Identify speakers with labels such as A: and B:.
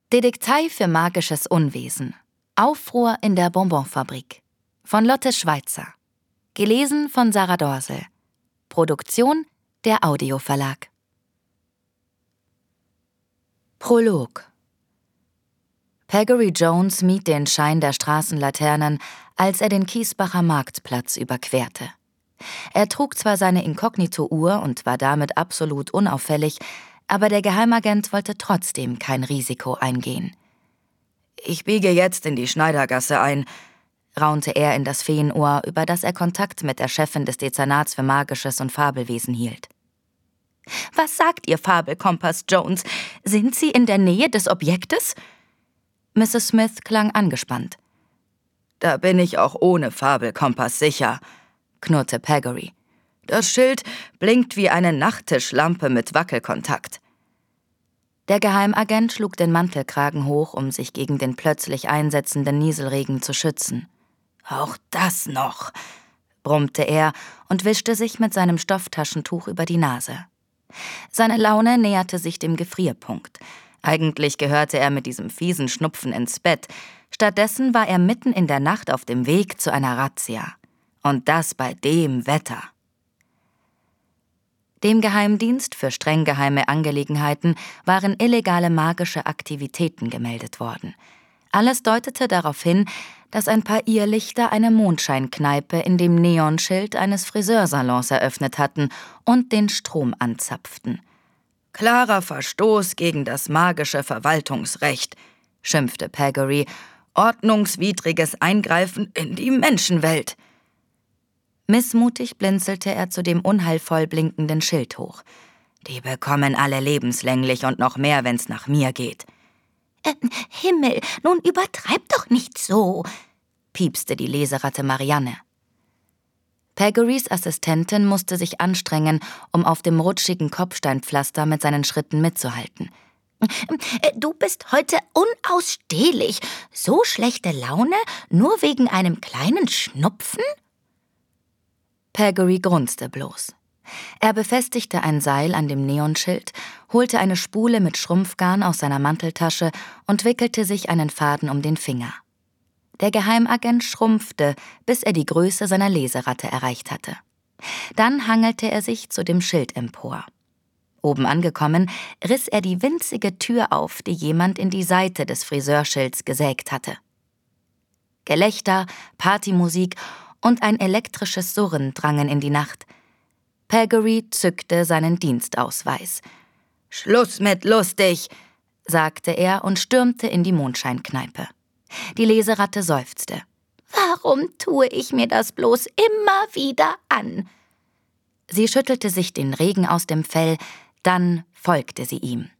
A: Detektei für magisches Unwesen. Aufruhr in der Bonbonfabrik. Von Lotte Schweitzer. Gelesen von Sarah Dorsel. Produktion der Audioverlag. Prolog. Peggy Jones mied den Schein der Straßenlaternen, als er den Kiesbacher Marktplatz überquerte. Er trug zwar seine Inkognito-Uhr und war damit absolut unauffällig, aber der Geheimagent wollte trotzdem kein Risiko eingehen. »Ich biege jetzt in die Schneidergasse ein«, raunte er in das Feenohr, über das er Kontakt mit der Chefin des Dezernats für Magisches und Fabelwesen hielt. »Was sagt Ihr Fabelkompass, Jones? Sind Sie in der Nähe des Objektes?« Mrs. Smith klang angespannt. »Da bin ich auch ohne Fabelkompass sicher«, knurrte Peggy. »Das Schild blinkt wie eine Nachttischlampe mit Wackelkontakt.« Der Geheimagent schlug den Mantelkragen hoch, um sich gegen den plötzlich einsetzenden Nieselregen zu schützen. »Auch das noch«, brummte er und wischte sich mit seinem Stofftaschentuch über die Nase. Seine Laune näherte sich dem Gefrierpunkt. Eigentlich gehörte er mit diesem fiesen Schnupfen ins Bett. Stattdessen war er mitten in der Nacht auf dem Weg zu einer Razzia. Und das bei dem Wetter. Dem Geheimdienst für streng geheime Angelegenheiten waren illegale magische Aktivitäten gemeldet worden. Alles deutete darauf hin, dass ein paar Irrlichter eine Mondscheinkneipe in dem Neonschild eines Friseursalons eröffnet hatten und den Strom anzapften. »Klarer Verstoß gegen das magische Verwaltungsrecht«, schimpfte Peggy, »ordnungswidriges Eingreifen in die Menschenwelt.« Missmutig blinzelte er zu dem unheilvoll blinkenden Schild hoch. »Die bekommen alle lebenslänglich und noch mehr, wenn's nach mir geht.«
B: Himmel, nun übertreib doch nicht so«, piepste die Leseratte Marianne.
A: Peggys Assistentin musste sich anstrengen, um auf dem rutschigen Kopfsteinpflaster mit seinen Schritten mitzuhalten.
B: »Du bist heute unausstehlich. So schlechte Laune, nur wegen einem kleinen Schnupfen?«
A: Peggy grunzte bloß. Er befestigte ein Seil an dem Neonschild, holte eine Spule mit Schrumpfgarn aus seiner Manteltasche und wickelte sich einen Faden um den Finger. Der Geheimagent schrumpfte, bis er die Größe seiner Leseratte erreicht hatte. Dann hangelte er sich zu dem Schild empor. Oben angekommen, riss er die winzige Tür auf, die jemand in die Seite des Friseurschilds gesägt hatte. Gelächter, Partymusik und ein elektrisches Surren drangen in die Nacht. Peggy zückte seinen Dienstausweis. »Schluss mit lustig«, sagte er und stürmte in die Mondscheinkneipe. Die Leseratte seufzte.
B: »Warum tue ich mir das bloß immer wieder an?«
A: Sie schüttelte sich den Regen aus dem Fell, dann folgte sie ihm.